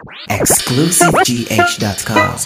ExclusiveGH.com.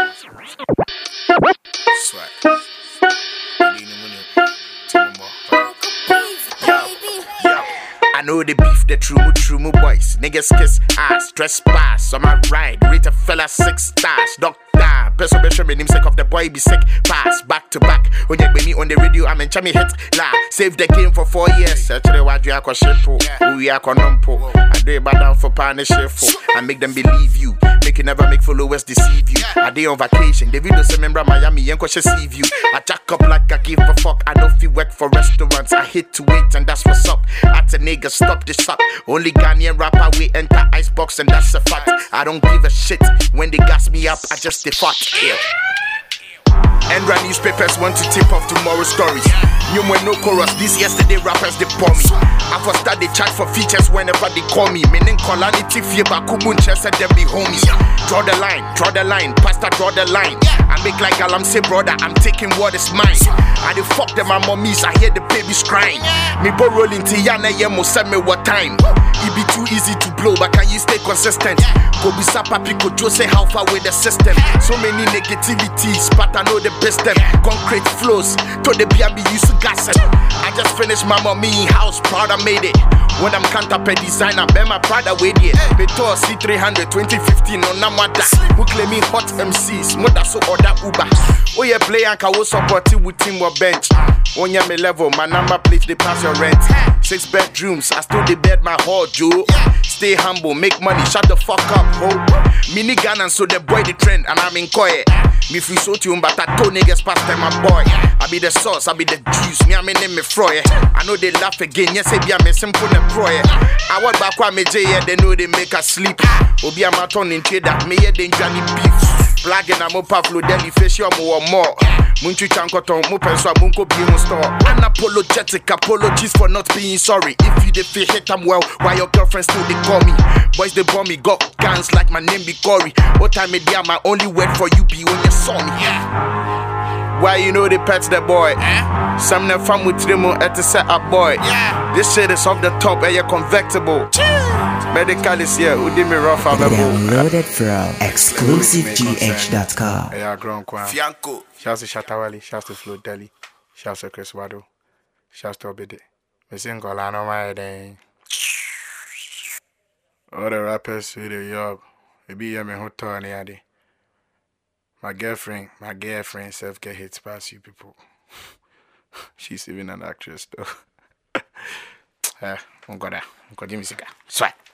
I know the beef, the true boys. Niggas kiss ass, stress pass on my ride. Rate a fella 6 stars. Doctor, person me name sick of the boy be sick. Pass back to back. When you me on the radio, I'm in chami hit. La, save the game for 4 years. Actually, what you are shipo, we are conumpo. I do it bad down for partnership. I make them believe you. Make you never make followers deceive you. I day on vacation, the video say member Miami, yanko she see you. I jack up like I give a fuck. I don't feel work for restaurants. I hate to wait and that's what's up. At a nigga, stop this up. Only Ghanaian rapper we enter icebox and that's a fact. I don't give a shit when they gas me up. I just defat. Yeah. Endra newspapers want to tip off tomorrow's stories. New no chorus, this yesterday rappers they pour me. I for start they chat for features whenever they call me. Meaning Kolanity Fieba Kubun said them be homies. Draw the line, pastor draw the line. I make like Alam say brother, I'm taking what is mine. I dey fuck them my mummies, I hear the babies crying. Me bo rolling Tiana Yemo send me what time. It be too easy to blow, but can you stay consistent? Go be sapa pico Joe say how far with the system. So many negativities, but I know the best them. Concrete flows, to the BB used to gas it. I just finished my mommy house, proud I made it. When I'm counterpart designer, bear my Prada with it. Beto C300 2015 on Namada. Who claiming hot MCs, mother so order Uber. Oh yeah, play and I will support you with team or bench. On your me level, my number plate they pass your rent. 6 bedrooms, I still the bed my hall, Joe. Stay humble, make money, shut the fuck up, ho. Mini Ghana, so the boy the trend, and I'm in Koye. Me free so to but I told niggas past time my boy. I be the sauce, I be the juice, me I'm in me froy. I know they laugh again, yes, I be a simple and proy. I want back one me J, they know they make us sleep. Obi a maton in trade that me then Johnny beef. Flagging a mo Pavlo Deli fish or more. Munchu Chankoton, Mupenso, Munko Bimu store. Unapologetic apologies for not being sorry. If you defeat hit them well, why your girlfriend still they call me? Boys they bomb me, got guns like my name be Corey. What time it yeah, my only word for you be when you saw me. Why you know they pet the boy? Some them fam with Remo at the set up boy. This shit is off the top and you're convectible. Medical is here, who did me rough Downloaded from ExclusiveGH.com. Yeah, grown Kwan. Fianco. Shouts to Shatawali, shouts to Flo Deli, shouts to Chris Wado, shouts to Obede. Me sing Golano my day. All the rappers with the job, they be here me hotel near day. My girlfriend self get hits past you people. She's even an actress though. I'm gonna give me cigar. Swag.